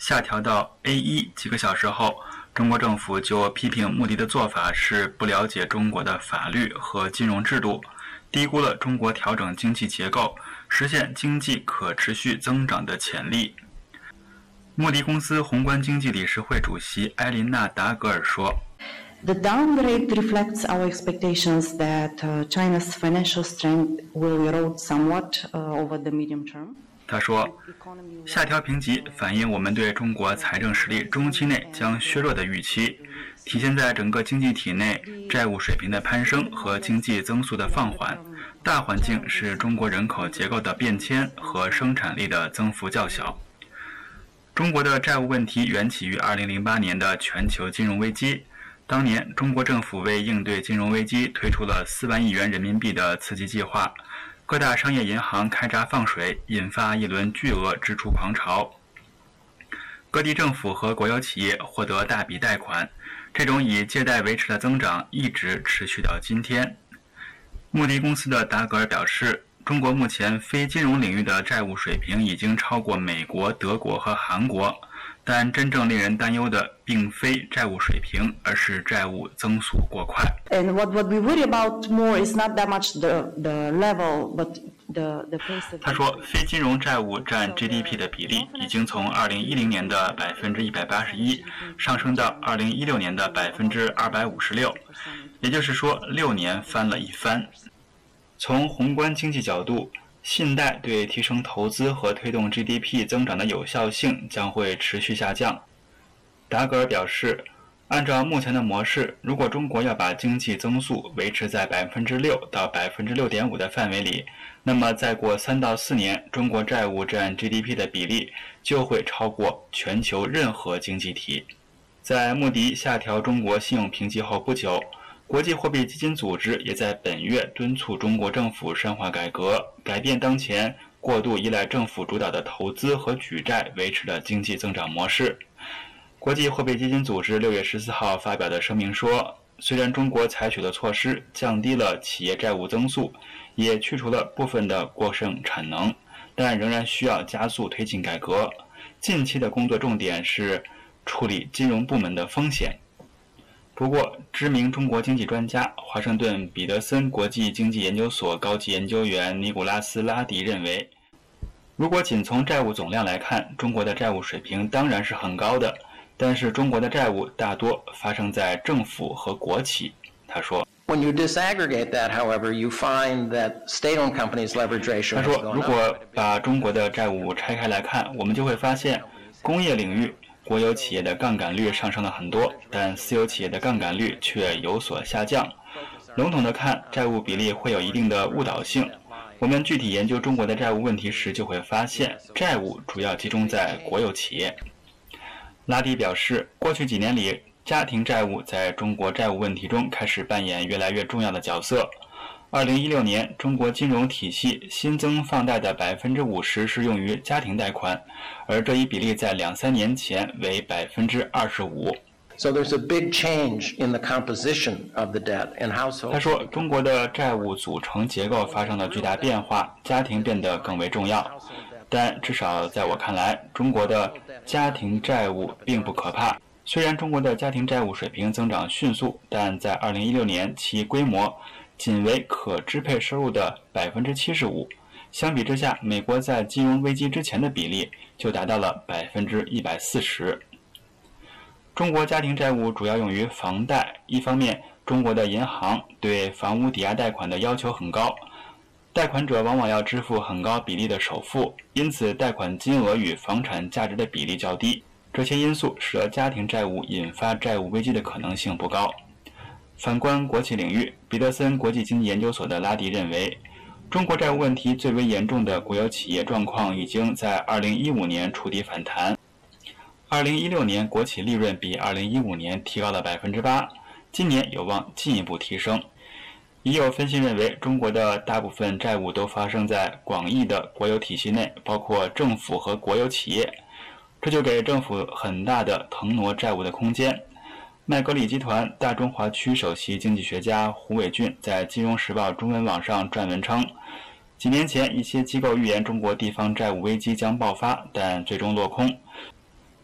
下调到 A 一 几个小时后，中国政府就批评穆迪的做法是不了解中国的法律和金融制度，低估了中国调整经济结构、实现经济可持续增长的潜力。穆迪公司宏观经济理事会主席埃琳娜·达格尔说 The downgrade reflects our expectations that uh, China's financial strength will erode somewhat uh, over the medium term. 他说，下调评级反映我们对中国财政实力中期内将削弱的预期，体现在整个经济体内债务水平的攀升和经济增速的放缓。大环境是中国人口结构的变迁和生产力的增幅较小。中国的债务问题缘起于二零零八年的全球金融危机。当年，中国政府为应对金融危机推出了四万亿元人民币的刺激计划，各大商业银行开闸放水，引发一轮巨额支出狂潮。各地政府和国有企业获得大笔贷款，这种以借贷维持的增长一直持续到今天。穆迪公司的达格尔表示，中国目前非金融领域的债务水平已经超过美国、德国和韩国。但真正令人担忧的并非债务水平，而是债务增速过快。 And what what we worry about more is not that much the the level, but the the pace of. 他说，非金融债务占 G D P 的比例已经从二零一零年的百分之一百八十一上升到二零一六年的百分之二百五十六，也就是说，六年翻了一番。从宏观经济角度，信贷对提升投资和推动 G D P 增长的有效性将会持续下降。达格尔表示，按照目前的模式，如果中国要把经济增速维持在百分之六到百分之六点五的范围里，那么再过三到四年，中国债务占 G D P 的比例就会超过全球任何经济体。在穆迪下调中国信用评级后不久，国际货币基金组织也在本月敦促中国政府深化改革，改变当前过度依赖政府主导的投资和举债维持的经济增长模式。国际货币基金组织六月十四号发表的声明说，虽然中国采取的措施降低了企业债务增速，也去除了部分的过剩产能，但仍然需要加速推进改革。近期的工作重点是处理金融部门的风险。不过，知名中国经济专家、华盛顿彼得森国际经济研究所高级研究员尼古拉斯·拉迪认为，如果仅从债务总量来看，中国的债务水平当然是很高的，但是中国的债务大多发生在政府和国企。他说 When you disaggregate that, however, you find that state-owned companies' leverage ratio 他说，如果把中国的债务拆开来看，我们就会发现，工业领域国有企业的杠杆率上升了很多，但私有企业的杠杆率却有所下降。笼统的看，债务比例会有一定的误导性。我们具体研究中国的债务问题时，就会发现，债务主要集中在国有企业。拉迪表示，过去几年里，家庭债务在中国债务问题中开始扮演越来越重要的角色。二零一六年，中国金融体系新增放贷的百分之五十是用于家庭贷款，而这一比例在两三年前为百分之二十五。 So there's a big change in the composition of the debt in households. 他说，中国的债务组成结构发生了巨大变化，家庭变得更为重要。但至少在我看来，中国的家庭债务并不可怕。虽然中国的家庭债务水平增长迅速，但在二零一六年其规模仅为可支配收入的百分之七十五。相比之下，美国在金融危机之前的比例就达到了百分之一百四十。中国家庭债务主要用于房贷，一方面，中国的银行对房屋抵押贷款的要求很高，贷款者往往要支付很高比例的首付，因此贷款金额与房产价值的比例较低。这些因素使得家庭债务引发债务危机的可能性不高。反观国企领域，彼得森国际经济研究所的拉迪认为，中国债务问题最为严重的国有企业状况已经在二零一五年触底反弹。二零一六年国企利润比二零一五年提高了百分之八，今年有望进一步提升。已有分析认为，中国的大部分债务都发生在广义的国有体系内，包括政府和国有企业，这就给政府很大的腾挪债务的空间。麦格理集团大中华区首席经济学家胡伟俊在《金融时报》中文网上撰文称，几年前一些机构预言中国地方债务危机将爆发，但最终落空。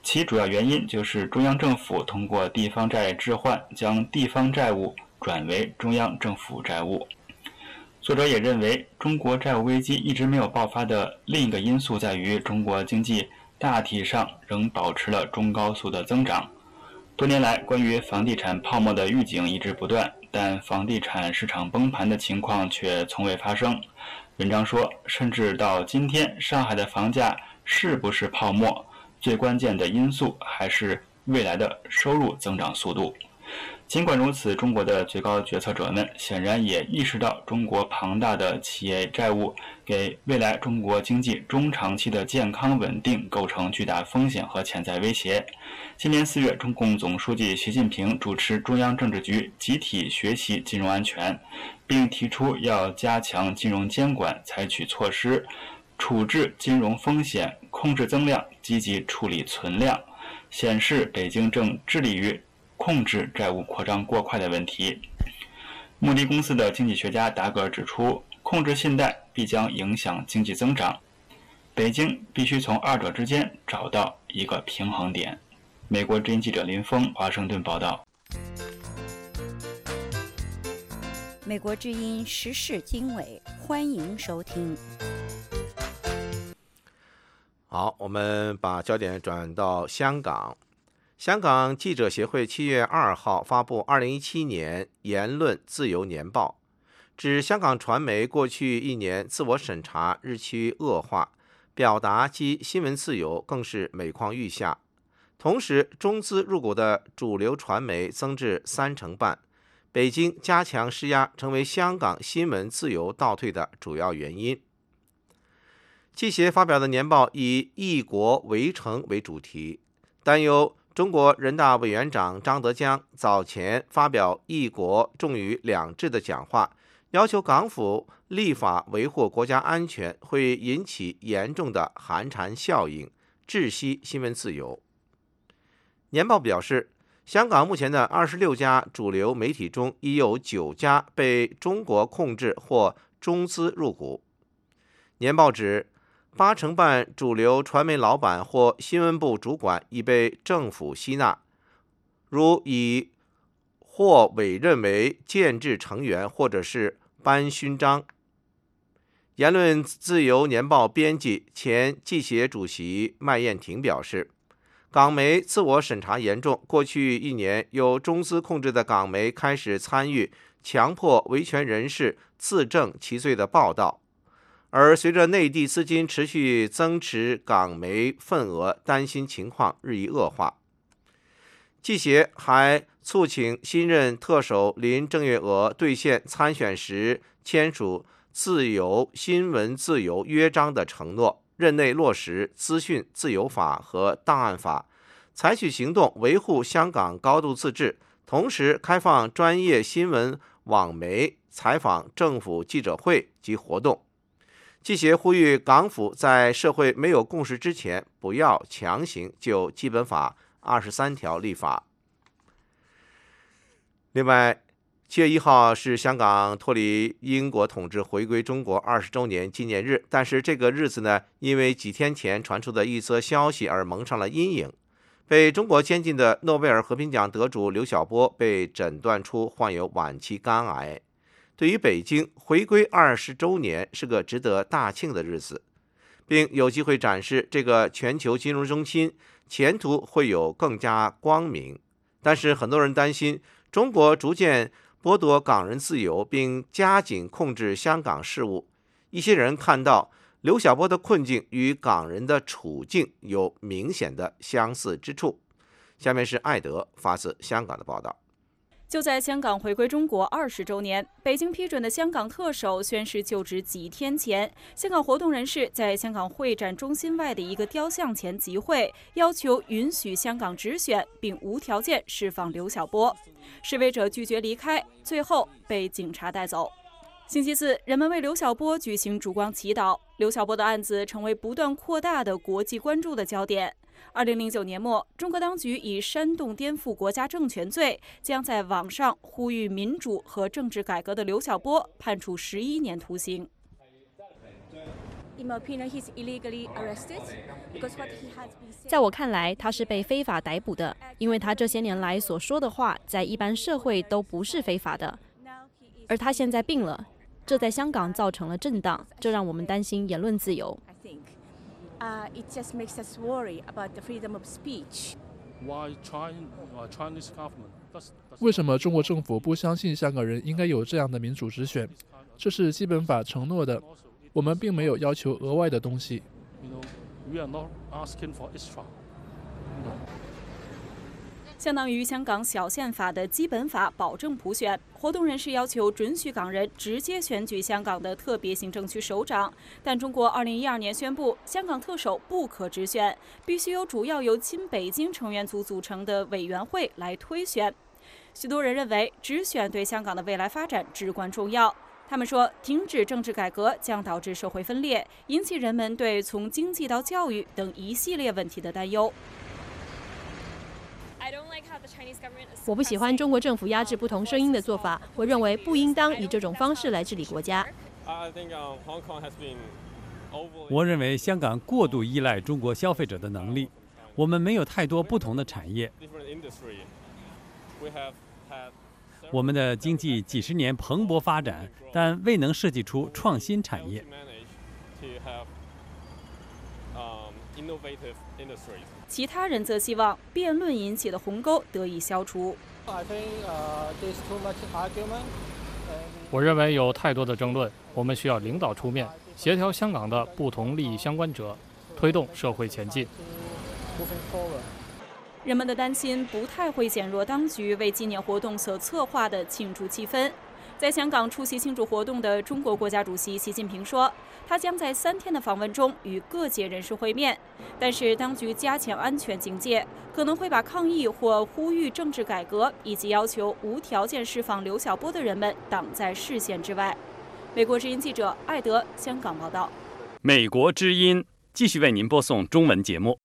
其主要原因就是中央政府通过地方债置换，将地方债务转为中央政府债务。作者也认为，中国债务危机一直没有爆发的另一个因素在于，中国经济大体上仍保持了中高速的增长。多年来，关于房地产泡沫的预警一直不断，但房地产市场崩盘的情况却从未发生。文章说，甚至到今天，上海的房价是不是泡沫，最关键的因素还是未来的收入增长速度。尽管如此，中国的最高决策者们显然也意识到，中国庞大的企业债务给未来中国经济中长期的健康稳定构成巨大风险和潜在威胁。今年四月，中共总书记习近平主持中央政治局集体学习金融安全，并提出要加强金融监管，采取措施处置金融风险，控制增量，积极处理存量，显示北京正致力于控制债务扩张过快的问题。穆迪公司的经济学家达格尔指出，控制信贷必将影响经济增长，北京必须从二者之间找到一个平衡点。美国之音记者林峰，华盛顿报道。 美国之音时事经纬，欢迎收听。 好，我们把焦点转到香港。香港记者协会七月二号发布二零一七年言论自由年报，指香港传媒过去一年自我审查日趋恶化，表达及新闻自由更是每况愈下。同时，中资入股的主流传媒增至三成半，北京加强施压成为香港新闻自由倒退的主要原因。记协发表的年报以一国围城为主题，担忧中国人大委员长张德江早前发表一国重于两制的讲话，要求港府立法维护国家安全，会引起严重的寒蝉效应，窒息新闻自由。年报表示，香港目前的二十六家主流媒体中，已有九家被中国控制或中资入股。年报指，八成半主流传媒老板或新闻部主管已被政府吸纳，如以或委任为建制成员，或者是颁勋章。言论自由年报编辑、前记协主席麦燕婷表示，港媒自我审查严重，过去一年由中资控制的港媒开始参与强迫维权人士自证其罪的报道，而随着内地资金持续增持港媒份额，担心情况日益恶化。记协还促请新任特首林郑月娥兑现参选时签署自由新闻自由约章的承诺，任内落实资讯自由法和档案法，采取行动维护香港高度自治，同时开放专业新闻网媒采访政府记者会及活动。记协呼吁港府在社会没有共识之前，不要强行就基本法二十三条立法。另外，七月一号是香港脱离英国统治回归中国二十周年纪念日，但是这个日子呢，因为几天前传出的一则消息而蒙上了阴影。被中国监禁的诺贝尔和平奖得主刘晓波被诊断出患有晚期肝癌。对于北京，回归二十周年是个值得大庆的日子，并有机会展示这个全球金融中心前途会有更加光明。但是很多人担心，中国逐渐剥夺港人自由，并加紧控制香港事务。一些人看到刘晓波的困境与港人的处境有明显的相似之处。下面是艾德发自香港的报道。 就在香港回归中国二十周年，北京批准的香港特首宣誓就职几天前，香港活动人士在香港会展中心外的一个雕像前集会，要求允许香港直选，并无条件释放刘晓波。示威者拒绝离开，最后被警察带走。星期四，人们为刘晓波举行烛光祈祷。刘晓波的案子成为不断扩大的国际关注的焦点。二零零九年末，中国当局以煽动颠覆国家政权罪，将在网上呼吁民主和政治改革的刘晓波判处十一年徒刑。 在我看来，他是被非法逮捕的，因为他这些年来所说的话，在一般社会都不是非法的。而他现在病了，这在香港造成了震荡，这让我们担心言论自由。 为什么中国政府不相信香港人应该有这样的民主直选？这是基本法承诺的，我们并没有要求额外的东西。 相当于香港小宪法的基本法保证普选，活动人士要求准许港人直接选举香港的特别行政区首长。但中国二零一二年宣布，香港特首不可直选，必须由主要由亲北京成员组组成的委员会来推选。许多人认为，直选对香港的未来发展至关重要。他们说，停止政治改革将导致社会分裂，引起人们对从经济到教育等一系列问题的担忧。 我不喜欢中国政府压制不同声音的做法，我认为不应当以这种方式来治理国家。 我认为香港过度依赖中国消费者的能力，我们没有太多不同的产业。我们的经济几十年蓬勃发展，但未能设计出创新产业。 其他人则希望辩论引起的鸿沟得以消除。 我认为有太多的争论，我们需要领导出面，协调香港的不同利益相关者，推动社会前进。 人们的担心不太会减弱当局为纪念活动所策划的庆祝气氛。在香港出席庆祝活动的中国国家主席习近平说，他将在三天的访问中与各界人士会面，但是当局加强安全警戒，可能会把抗议或呼吁政治改革以及要求无条件释放刘晓波的人们挡在视线之外。美国之音记者艾德香港报道。 美国之音继续为您播送中文节目。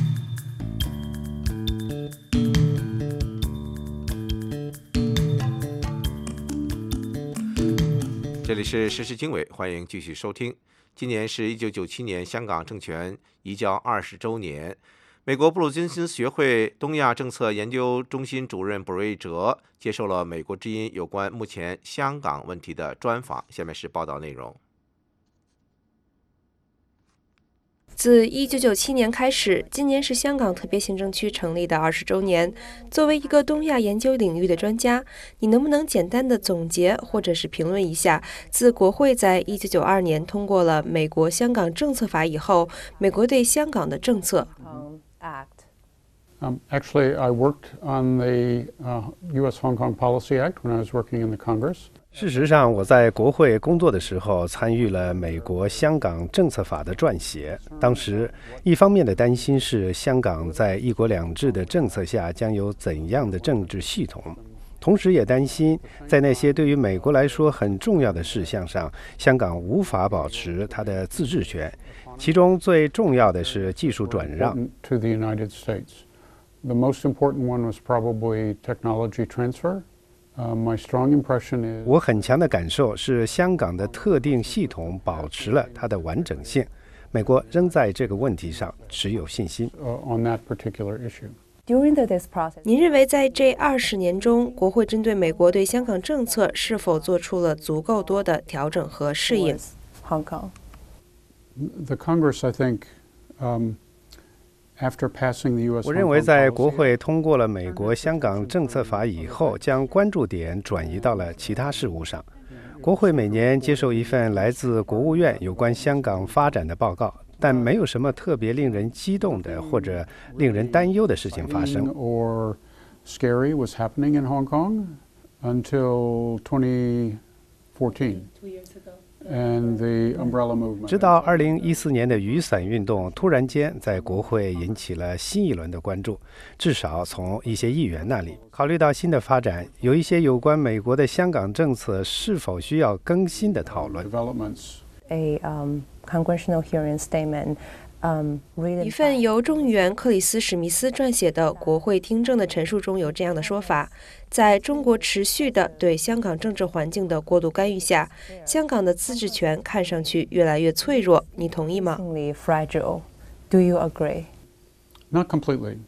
这里是时事经纬，欢迎继续收听。今年是一九九七年香港政权移交二十周年。美国布鲁金斯学会东亚政策研究中心主任布瑞哲接受了美国之音有关目前香港问题的专访。下面是报道内容。 自一九九七年开始，今年是香港特别行政区成立的二十周年。作为一个东亚研究领域的专家，你能不能简单的总结或者是评论一下，自国会在一九九二年通过了美国香港政策法以后，美国对香港的政策？ Um, actually, I worked on the uh, U S Hong Kong Policy Act when I was working in the Congress. 事实上，我在国会工作的时候，参与了美国香港政策法的撰写。当时，一方面的担心是香港在一国两制的政策下将有怎样的政治系统，同时也担心在那些对于美国来说很重要的事项上，香港无法保持它的自治权。其中最重要的是技术转让。 To the United States. The most important one was probably technology transfer. Uh, my strong impression is 我很强的感受是香港的特定系统保持了它的完整性，美国仍在这个问题上持有信心。 uh, on that particular issue. During this process, 您认为在这二十年中，国会针对美国对香港政策是否做出了足够多的调整和适应 ？Hong Kong. The Congress, I think. Um, 我认为，在国会通过了美国香港政策法以后，将关注点转移到了其他事务上。国会每年接受一份来自国务院有关香港发展的报告，但没有什么特别令人激动的或者令人担忧的事情发生。 Or scary was happening in Hong Kong until twenty fourteen. And the umbrella movement. 直到二零一四年的雨伞运动突然间在国会引起了新一轮的关注，至少从一些议员那里。考虑到新的发展，有一些有关美国的香港政策是否需要更新的讨论。 A um, congressional hearing statement 一份由众议员克里斯·史密斯撰写的国会听证的陈述中有这样的说法：在中国持续的对香港政治环境的过度干预下，香港的自治权看上去越来越脆弱。你同意吗？ Do you agree? Not completely.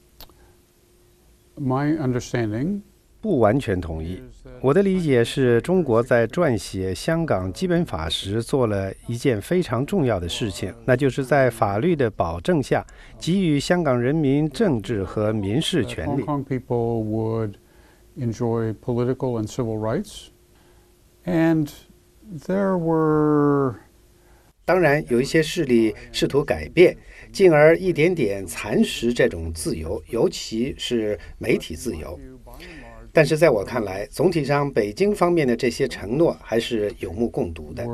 My understanding 不完全同意。我的理解是中国在撰写香港基本法时做了一件非常重要的事情，那就是在法律的保证下给予香港人民政治和民事权利。 Hong Kong people would enjoy political and civil rights, and there were 当然，有一些势力试图改变，进而一点点蚕食这种自由，尤其是媒体自由。但是在我看来，总体上北京方面的这些承诺还是有目共睹的。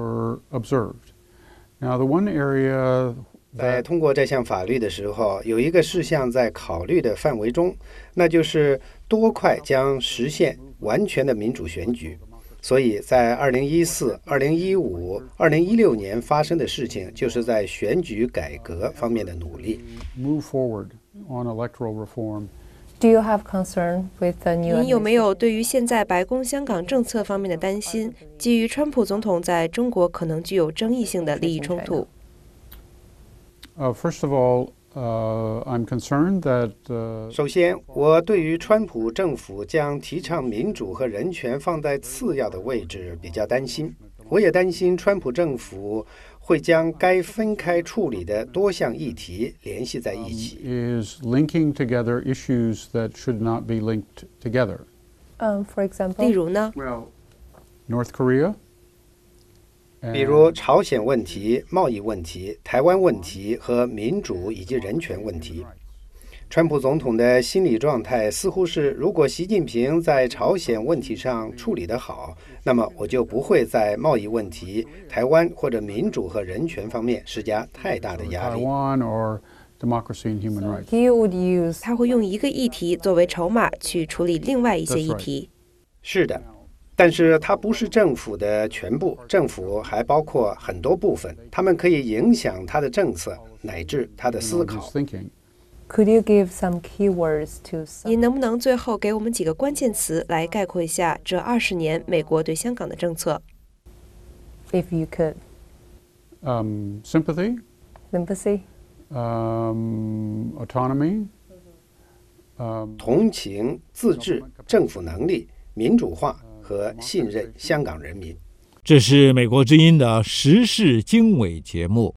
在通过这项法律的时候，有一个事项在考虑的范围中，那就是多快将实现完全的民主选举。所以在二零一四、二零一五、二零一六年发生的事情，就是在选举改革方面的努力。 Move forward on electoral reform. Do you have concern with the new? 您有没有对于现在白宫香港政策方面的担心？基于川普总统在中国可能具有争议性的利益冲突。 Uh, first of all, uh, I'm concerned that. Uh, 首先，我对于川普政府将提倡民主和人权放在次要的位置比较担心。我也担心川普政府会将该分开处理的多项议题联系在一起。 Is linking together issues that should not be linked together. Um, for example. 例如呢 Well, North Korea. 比如朝鲜问题、贸易问题、台湾问题和民主以及人权问题。川普总统的心理状态似乎是，如果习近平在朝鲜问题上处理得好，那么我就不会在贸易问题、台湾或者民主和人权方面施加太大的压力。 他会用一个议题作为筹码去处理另外一些议题。 是的，但是它不是政府的全部，政府还包括很多部分，他们可以影响他的政策乃至他的思考。 Could you give some keywords to? 您能不能最后给我们几个关键词来概括一下这二十年美国对香港的政策 If you could. Um, sympathy. Sympathy. Um, autonomy. Um, 同情、自治、政府能力、民主化和信任香港人民。 这是美国之音的时事经纬节目。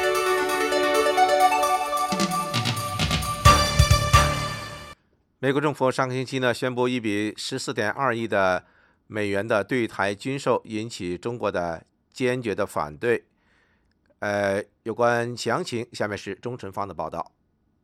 美国政府上个星期呢宣布一笔十四点二亿的美元的对台军售，引起中国的坚决的反对。呃，有关详情，下面是钟晨芳的报道。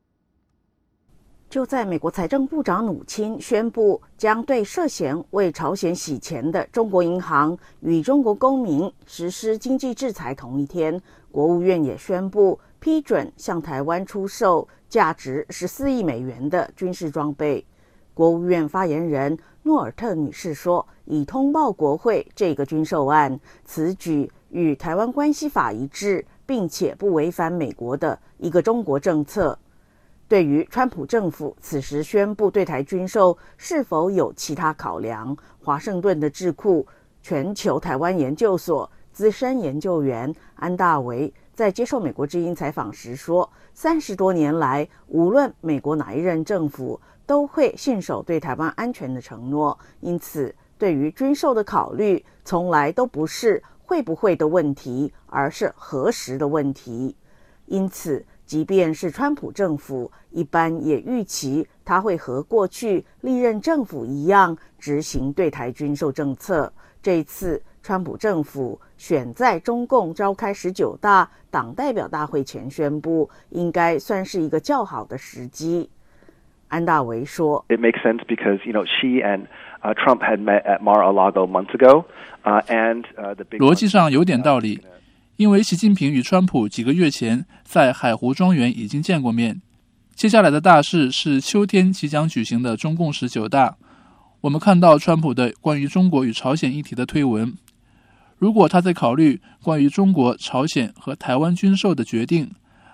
就在美国财政部长努钦宣布将对涉嫌为朝鲜洗钱的中国银行与中国公民实施经济制裁同一天，国务院也宣布批准向台湾出售价值十四亿美元的军事装备。国务院发言人诺尔特女士说，已通报国会这个军售案，此举与台湾关系法一致，并且不违反美国的一个中国政策。对于川普政府此时宣布对台军售是否有其他考量，华盛顿的智库全球台湾研究所资深研究员安大维在接受美国之音采访时说，三十多年来，无论美国哪一任政府都会信守对台湾安全的承诺，因此对于军售的考虑从来都不是会不会的问题，而是何时的问题。因此即便是川普政府，一般也预期他会和过去历任政府一样执行对台军售政策。这一次川普政府选在中共召开十九大党代表大会前宣布，应该算是一个较好的时机。安大维说 It makes sense because, you know, she and uh, Trump had met at Mar-a-Lago months ago, uh, and uh, the big 逻辑上有点道理，因为习近平与川普几个月前在海湖庄园已经见过面。接下来的大事是秋天即将举行的中共十九大。我们看到川普的关于中国与朝鲜议题的推文，如果他在考虑关于中国、朝鲜和台湾军售的决定，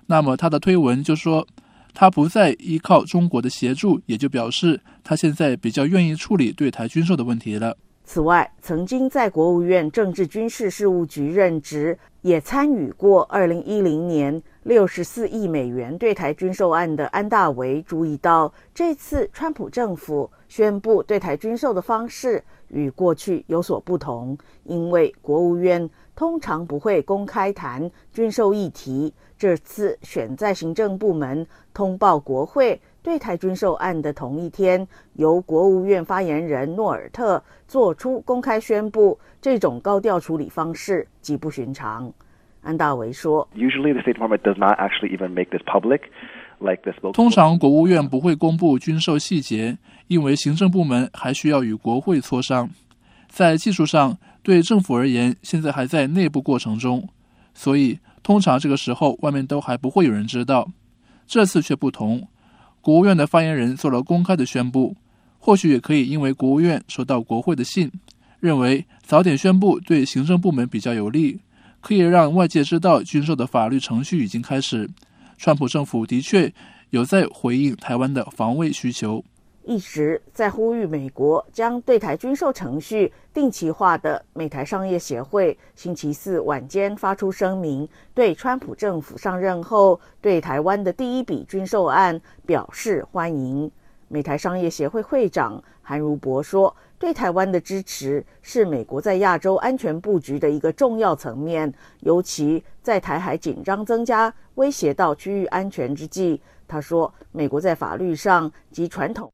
那么他的推文就说他不再依靠中国的协助，也就表示他现在比较愿意处理对台军售的问题了。 此外，曾经在国务院政治军事事务局任职，也参与过二零一零年六十四亿美元对台军售案的安大维注意到，这次川普政府宣布对台军售的方式与过去有所不同，因为国务院通常不会公开谈军售议题，这次选在行政部门通报国会对台军售案的同一天，由国务院发言人诺尔特做出公开宣布，这种高调处理方式极不寻常。安大维说 Usually the State Department does not actually even make this public. 通常国务院不会公布军售细节，因为行政部门还需要与国会磋商。在技术上，对政府而言，现在还在内部过程中，所以通常这个时候外面都还不会有人知道。这次却不同，国务院的发言人做了公开的宣布，或许也可以因为国务院收到国会的信，认为早点宣布对行政部门比较有利，可以让外界知道军售的法律程序已经开始。川普政府的确有在回应台湾的防卫需求， 一直在呼吁美国将对台军售程序定期化的美台商业协会星期四晚间发出声明，对川普政府上任后对台湾的第一笔军售案表示欢迎。美台商业协会会长韩如博说，对台湾的支持是美国在亚洲安全布局的一个重要层面，尤其在台海紧张增加、威胁到区域安全之际。他说，美国在法律上及传统。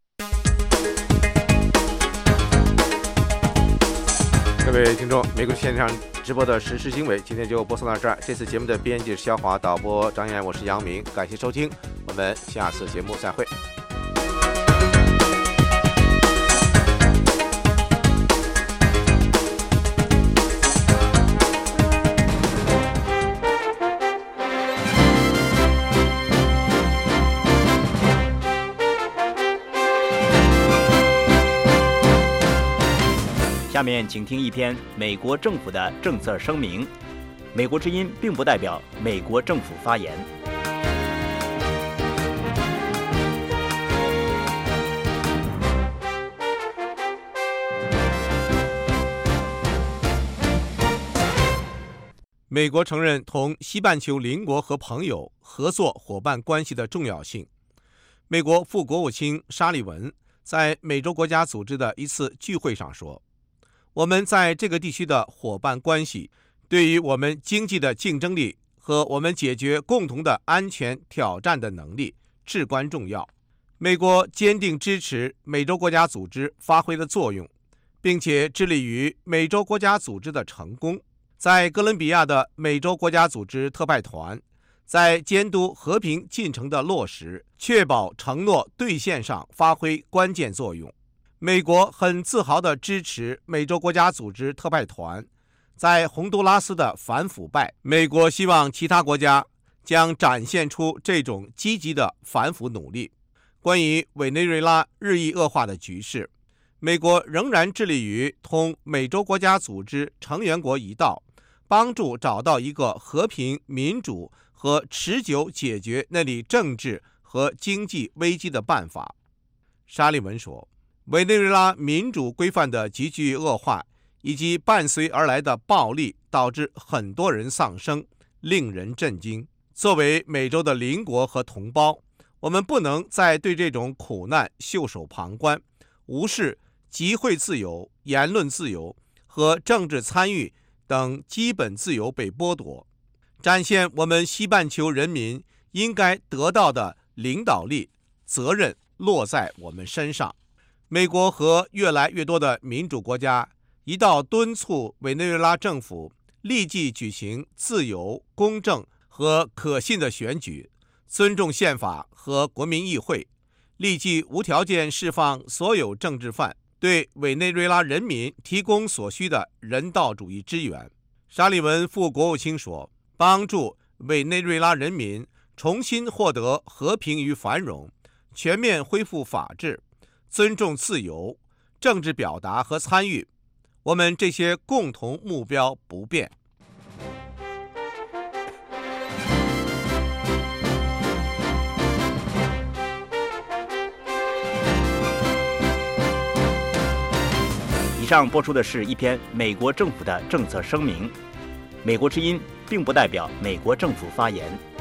各位听众，美国线上直播的时事经纬今天就播送到这儿。这次节目的编辑是肖华，导播张岩，我是杨明，感谢收听，我们下次节目再会。 下面请听一篇美国政府的政策声明。美国之音并不代表美国政府发言。 美国承认同西半球邻国和朋友合作伙伴关系的重要性。美国副国务卿沙利文在美洲国家组织的一次聚会上说，我们在这个地区的伙伴关系对于我们经济的竞争力和我们解决共同的安全挑战的能力至关重要。美国坚定支持美洲国家组织发挥的作用，并且致力于美洲国家组织的成功。在哥伦比亚的美洲国家组织特派团在监督和平进程的落实、确保承诺兑现上发挥关键作用。美国很自豪地支持美洲国家组织特派团在洪都拉斯的反腐败。美国希望其他国家将展现出这种积极的反腐努力。关于委内瑞拉日益恶化的局势，美国仍然致力于同美洲国家组织成员国一道，帮助找到一个和平、民主和持久解决那里政治和经济危机的办法。沙利文说，委内瑞拉民主规范的急剧恶化以及伴随而来的暴力导致很多人丧生，令人震惊。作为美洲的邻国和同胞，我们不能再对这种苦难袖手旁观，无视集会自由、言论自由和政治参与等基本自由被剥夺，展现我们西半球人民应该得到的领导力，责任落在我们身上。美国和越来越多的民主国家一道敦促委内瑞拉政府立即举行自由、公正和可信的选举，尊重宪法和国民议会，立即无条件释放所有政治犯，对委内瑞拉人民提供所需的人道主义支援。沙利文副国务卿说，帮助委内瑞拉人民重新获得和平与繁荣，全面恢复法治，尊重自由、政治表达和参与，我们这些共同目标不变。 以上播出的是一篇美国政府的政策声明，美国之音并不代表美国政府发言。